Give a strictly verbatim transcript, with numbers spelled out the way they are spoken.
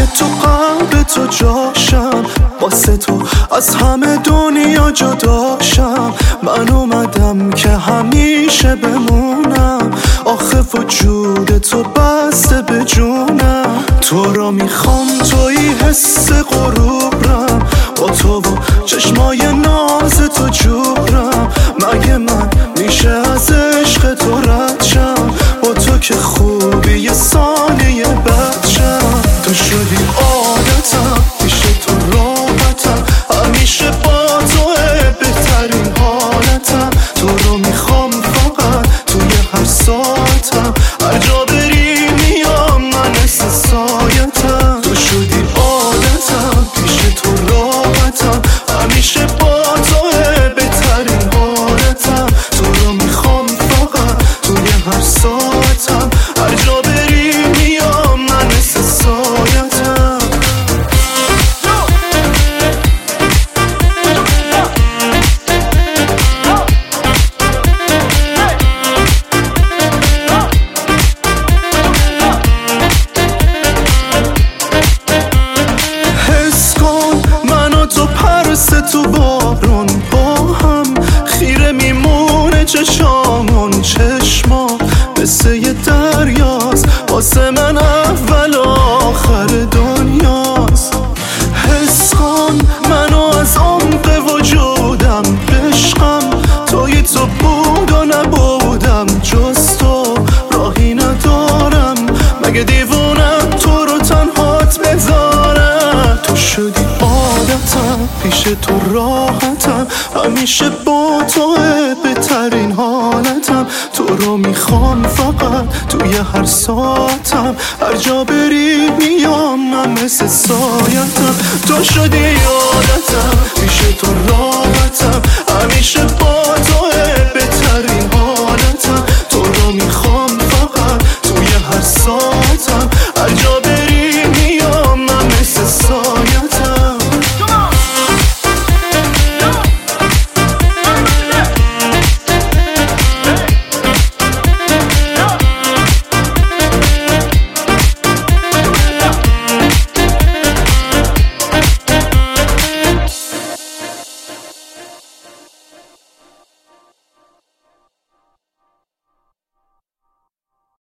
تو قلب تو جاشم، واسه تو از همه دنیا جداشم. من اومدم که همیشه بمونم، آخه وجود تو بسته به جونم. تو را میخوام توی حس غروبرم، با تو و چشمای ناز تو جورم. مگه من میشه از عشق تو رد شم؟ با تو که خوبی یه ثانیه بد شم. تو شدی عادتم، پیش تو راحتم، همیشه با توه بهترین حالتم. تو رو میخوام فقط توی هر ساعتم، هر جا بری میام من مثل سایتم. تو شدی عادتم، پیش تو راحتم، همیشه با توه بهترین حالتم. تو رو میخوام فقط توی هر ساعتم، هر جا بری میام من مثل سایتم. حس کن منو تو پرس تو بارون، با هم خیره میمونه چشامون. چشما مثل یه دریاست، واسه من اول و آخر دنیاست. حس کن منو از عمق وجودم، بشقم توی تو بود و نبودم. جز تو راهی ندارم، مگه دیوونم تو رو تنهات بذارم. تو شدی عادتم، پیش تو راحتم، همیشه با توه بهترین حالتم. تو رو میخوام فقط توی هر ساعتم، هر جا بری میام من مثل سایتم. تو شدی عادتم، پیش تو راحتم، همیشه با توه بهترین حالتم. تو رو میخوام